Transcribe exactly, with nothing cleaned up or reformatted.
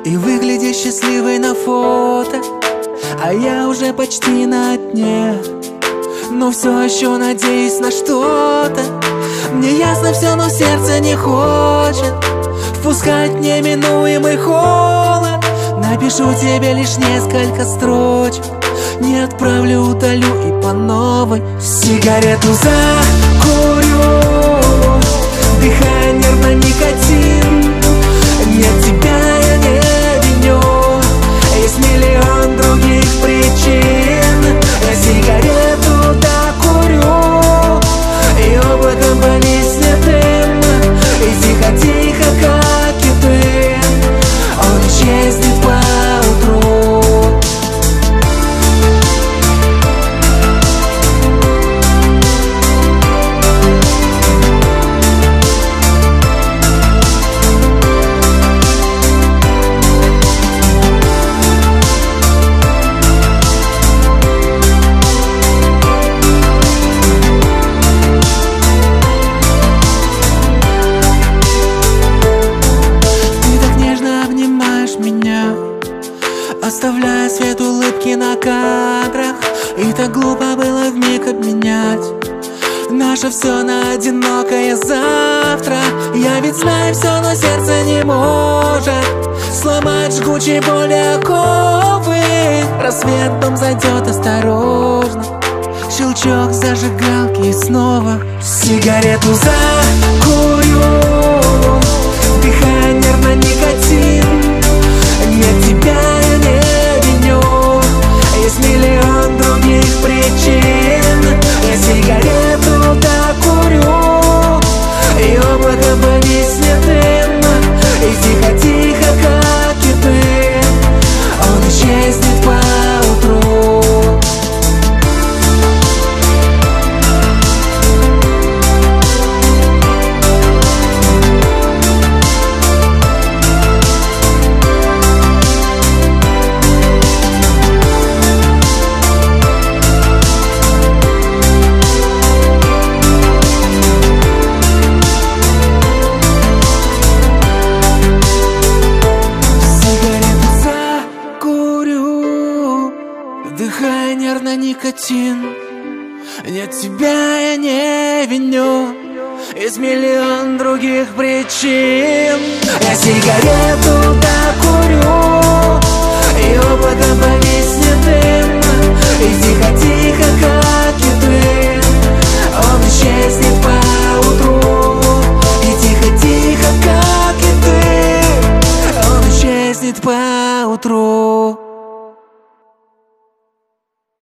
И выглядишь счастливой на фото, а я уже почти на дне. Но все еще надеюсь на что-то. Мне ясно все, но сердце не хочет впускать неминуемый холод. Напишу тебе лишь несколько строчек, не отправлю, удалю и по новой. Сигарету закурю, вдыхая нервно никотин. Нет, тебя я не виню, есть миллион других причин. Я сигарету докурю, и облаком повиснет дым. И тихо-тихо, как и ты, он исчезнет поутру. Оставляя свет улыбки на кадрах. И так глупо было вмиг обменять наше все на одинокое завтра. Я ведь знаю все, но сердце не может сломать жгучей боли оковы. Рассвет в дом зайдет осторожно, щелчок зажигалки и снова сигарету закурю, вдыхая нервно никотин. Нет, тебя я не виню, есть миллион других причин. Я сигарету докурю, и облако повиснет дым. И тихо-тихо, как и ты, он исчезнет поутру. Вдыхая нервно никотин. Нет, тебя я не виню, есть миллион других причин. Я сигарету докурю, и облаком повиснет дым. И тихо-тихо, как и ты, он исчезнет поутру. И тихо-тихо, как и ты, он исчезнет поутру.